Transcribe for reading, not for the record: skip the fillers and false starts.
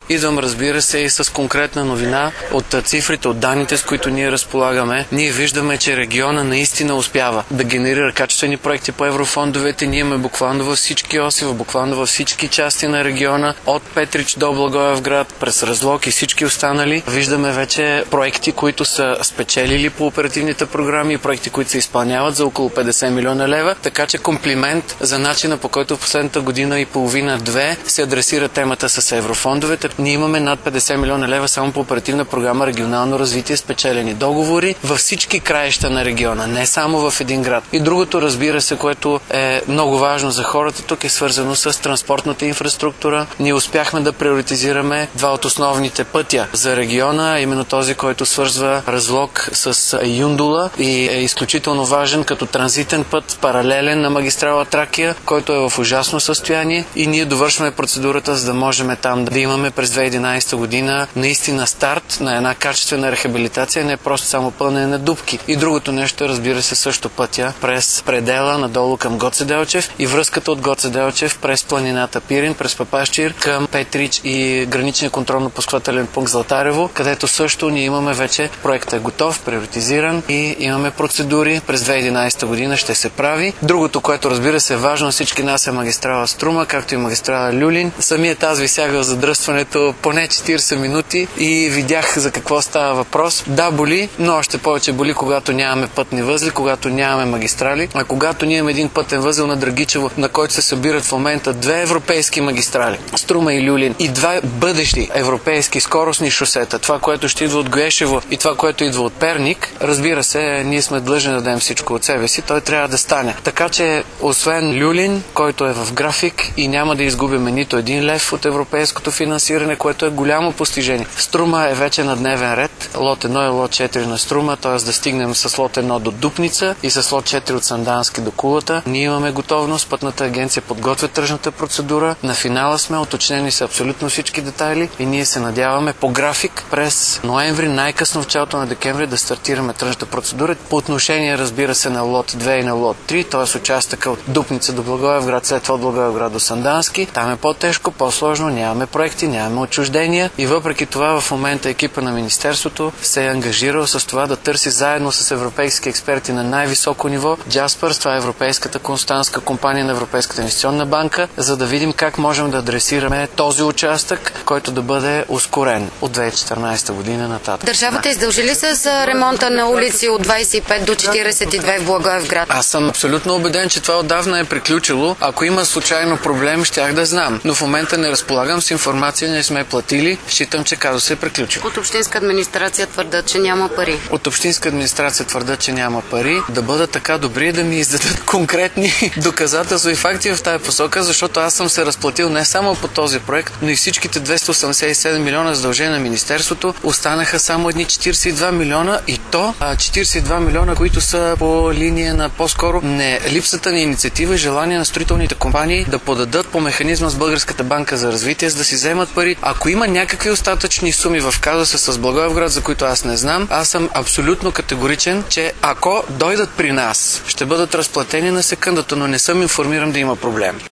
Идвам, разбира се, и с конкретна новина от цифрите, от данните, с които ние разполагаме. Ние виждаме, че региона наистина успява да генерира качествени проекти по еврофондовете. Ние имаме буквално във всички оси, буквално във всички части на региона, от Петрич до Благоевград, през Разлог и всички останали. Виждаме вече проекти, които са спечелили по оперативните програми, проекти, които се изпълняват за около 50 милиона лева. Така че комплимент за начина, по който в последната година и половина-две се адресира темата с еврофондовете. Ние имаме над 50 милиона лева само по оперативна програма регионално развитие, спечелени договори във всички краища на региона, не само в един град. И другото, разбира се, което е много важно за хората тук, е свързано с транспортната инфраструктура. Ние успяхме да приоритизираме два от основните пътя за региона, именно този, който свързва Разлог с Юндула и е изключително важен като транзитен път, паралелен на магистрала Тракия, който е в ужасно състояние, и ние довършваме процедурата, за да можем там да имаме през 2011 година наистина старт на една качествена рехабилитация, не просто само пълнене на дупки. И другото нещо, разбира се, също пътя през предела надолу към Гоце Делчев и връзката от Гоце Делчев през планината Пирин, през Папашчир към Петрич и граничния контролно-пропускателен пункт Златарево, където също ние имаме вече проектът е готов, приоритизиран и имаме процедури. През 2011 година ще се прави. Другото, което, разбира се, е важно всички нас, е магистрала Струма, както и магистрала Люлин. Самият аз висях в задръстването поне 40 минути и видях за какво става въпрос. Да, боли, но още повече боли, когато нямаме пътни възли, когато нямаме магистрали. А когато ние имаме един пътен възел на Драгичево, на който се събират в момента две европейски магистрали, Струма и Люлин, и два бъдещи европейски скоростни шосета, това, което ще идва от Гоешево и това, което идва от Перник, разбира се, ние сме длъжни да дадем всичко от себе си, той трябва да стане. Така че, освен Люлин, който е в график и няма да изгубиме нито един лев от европейското финансиране, което е голямо постижение. Струма е вече на дневен ред. Лот 1 и лот 4 на Струма, т.е. да стигнем с лот 1 до Дупница и с лот 4 от Сандански до Кулата. Ние имаме готовност, Пътната агенция подготвя тръжната процедура. На финала сме, уточнени са абсолютно всички детайли и ние се надяваме по график през ноември, най-късно в началото на декември, да стартираме тръжната процедура. По отношение, разбира се, на лот 2 и на лот 3, т.е. участъка от Дупница до Благоевград, след това от Благоевград до Сандански. Там е по-тежко, по-сложно, нямаме проекти, нямаме отчуждения и въпреки това в момента екипа на Министерството се е ангажирал с това да търси заедно с европейски експерти на най-високо ниво Jaspers, това е европейската консултантска компания на Европейската инвестиционна банка, за да видим как можем да адресираме този участък, който да бъде ускорен от 2014 година нататък. Държавата издължи ли се за ремонта на улици от 25 до 42 в Благоевград? Аз съм абсолютно убеден, че това отдавна е приключило. Ако има случайно проблем, щях да знам. Но в момента не разполагам с информация, не сме платили. Считам, че казусът е приключил. От общинска администрация твърдят, че няма пари. От общинска администрация твърдят, че няма пари. Да бъдат така добри да ми издадат конкретни доказателства и факти в тази посока, защото аз съм се разплатил не само по този проект, но и всичките 287 милиона задължения на Министерството. Останаха само едни 42 милиона и то 42 милиона, които са по линия на по-скоро не липсата на инициатива и желание на строителните компании да подадат по механизма с Българската банка за развитие, за да си вземат пари. Ако има някакви остатъчни суми в казуса с Благоевград, за които аз не знам, аз съм абсолютно категоричен, че ако дойдат при нас, ще бъдат разплатени на секундата, но не съм информиран да има проблем.